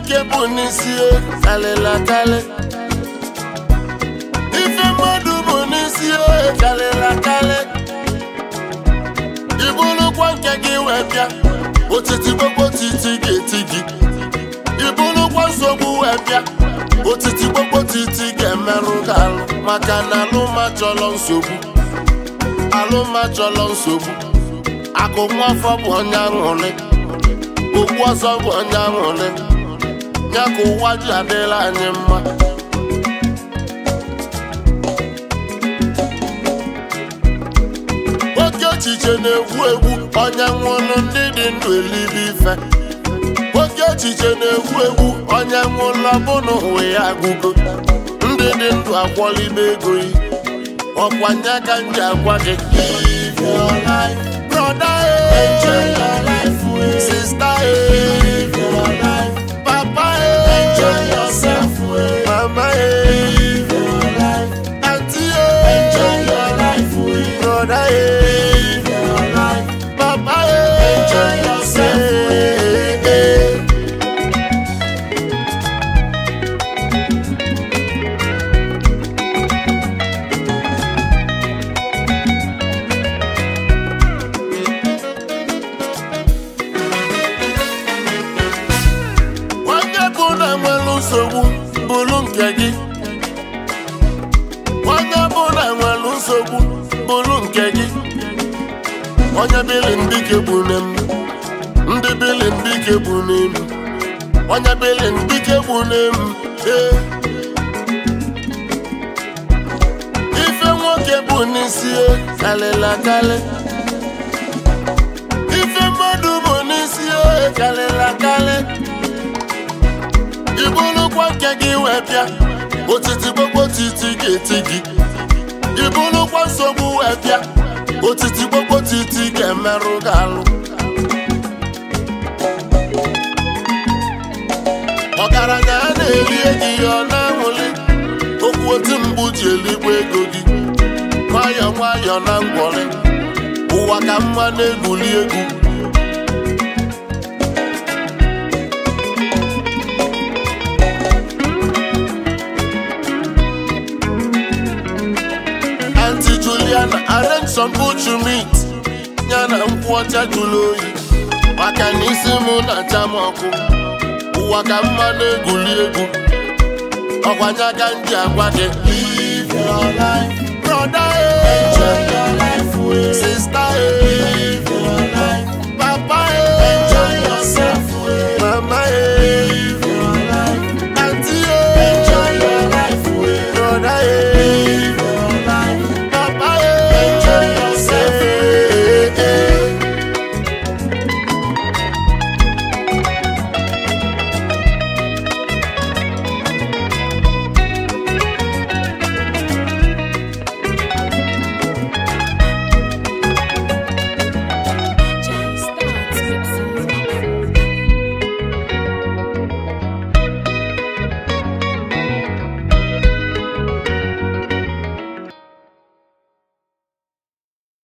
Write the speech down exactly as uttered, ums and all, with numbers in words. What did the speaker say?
nwoke bụ n'isi kalịla kalị ife mmadụ bụ n'isi kalịla kalị ibulukwa nke gị wee bịa otiti gbogbo titi ga-eti gị ibulukwa nsogbu wee bịa otiti gbogbo titi ga-emerụ gị alụ maka na alụma chọrọ nsogbu alụma chọrọ nsogbu akụ nwafọ bụ onye aṅụrị okwu ọzọ bụ onye aṅụrị ya ka ụwa ji adịla anyị mma oke echiche na-egwu egwu onye nwụrụ ndị dị ndụ elibe ife oke echiche na-egwu egwu onye nwụrụ ọbụna ụwa ya agụgo ndị dị ndụ akwọlibe ego yi ọkwanye aka nji agwa gị live your life brother enjoy your life sister live your life papa enjoy yourself mama live your life auntie enjoy your life brother live your life papa enjoy yourself. Nsogbu bụrụ nke gị onye bụla nwere nsogbu bụrụ nke gị onye bili ndike bụ n'elu ndị bili ndike bụ n'elu onye bili ndike bụ n'elu ee ife nwoke bụ n'isi kalịla kalị ife mmadụ bụ n'isi kalịla kalị ibulukwa nke gị wee bịa otiti gbogbo titi ga-eti gị ibulukwa nsogbu wee bịa otiti gbogbo titi ga-emerụ gị alụ ọgaranya a na-eri ego ya ọ na-anwụli okwu otu mgbu ji eligbo ego gị nwayọọ nwayọọ na ngwọrị ụwa ka mma na-egwuli egwu Juliana arrange some food to meet yana nkwụ ọcha jụrụ oyi maka na isi mụ na-acha m ọkụ ụwa ka mma na-egwuli egwu ọkwanye aka nji agwa gị live your life brother enjoy your life sister